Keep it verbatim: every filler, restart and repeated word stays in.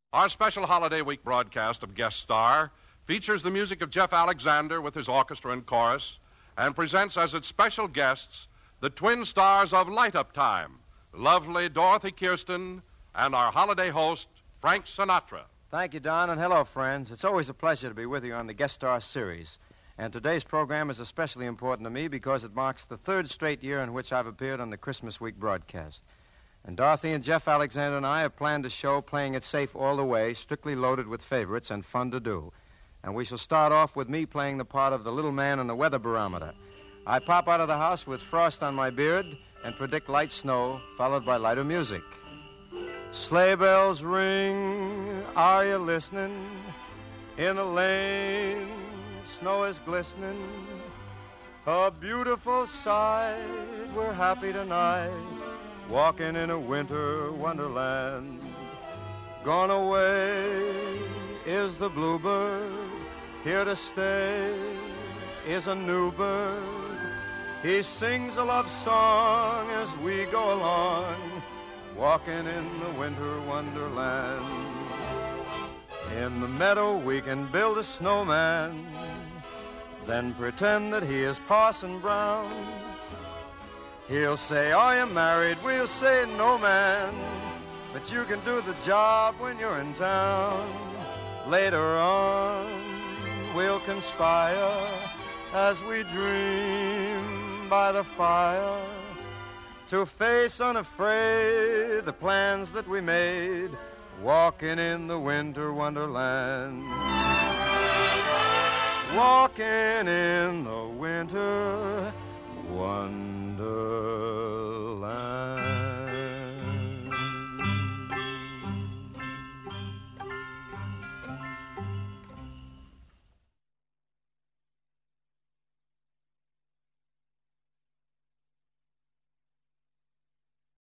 Our special Holiday Week broadcast of Guest Star features the music of Jeff Alexander with his orchestra and chorus and presents as its special guests the twin stars of Light Up Time, lovely Dorothy Kirsten and our holiday host, Frank Sinatra. Thank you, Don, and hello, friends. It's always a pleasure to be with you on the Guest Star series. And today's program is especially important to me because it marks the third straight year in which I've appeared on the Christmas Week broadcast. And Dorothy and Jeff Alexander and I have planned a show playing it safe all the way, strictly loaded with favorites and fun to do. And we shall start off with me playing the part of the little man on the weather barometer. I pop out of the house with frost on my beard and predict light snow, followed by lighter music. Sleigh bells ring, are you listening? In the lane, snow is glistening. A beautiful sight, we're happy tonight, walking in a winter wonderland. Gone away is the bluebird, here to stay is a new bird. He sings a love song as we go along, walking in the winter wonderland. In the meadow we can build a snowman, then pretend that he is Parson Brown. He'll say, are you married? We'll say, no, man, but you can do the job when you're in town. Later on, we'll conspire as we dream by the fire to face unafraid the plans that we made, walking in the winter wonderland. Walking in the winter wonderland.